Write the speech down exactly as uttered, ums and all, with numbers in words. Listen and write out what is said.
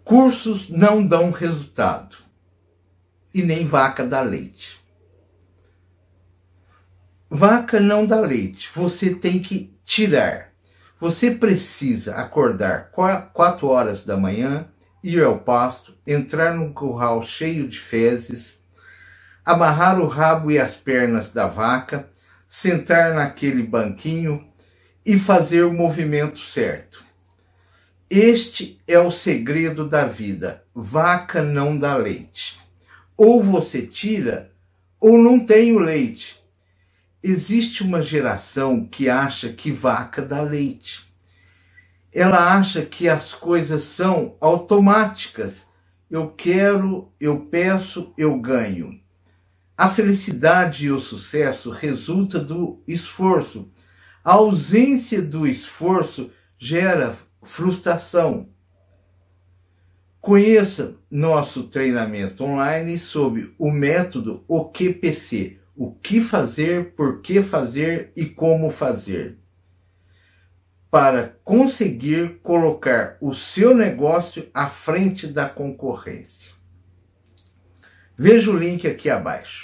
Cursos não dão resultado e nem vaca dá leite. Vaca não dá leite, você tem que tirar. Você precisa acordar quatro horas da manhã, ir ao pasto, entrar num curral cheio de fezes, amarrar o rabo e as pernas da vaca, sentar naquele banquinho e fazer o movimento certo. Este é o segredo da vida. Vaca não dá leite. Ou você tira, ou não tem o leite. Existe uma geração que acha que vaca dá leite. Ela acha que as coisas são automáticas. Eu quero, eu peço, eu ganho. A felicidade e o sucesso resulta do esforço. A ausência do esforço gera frustração. Conheça nosso treinamento online sobre o método O Q P C. O que fazer, por que fazer e como fazer. Para conseguir colocar o seu negócio à frente da concorrência. Veja o link aqui abaixo.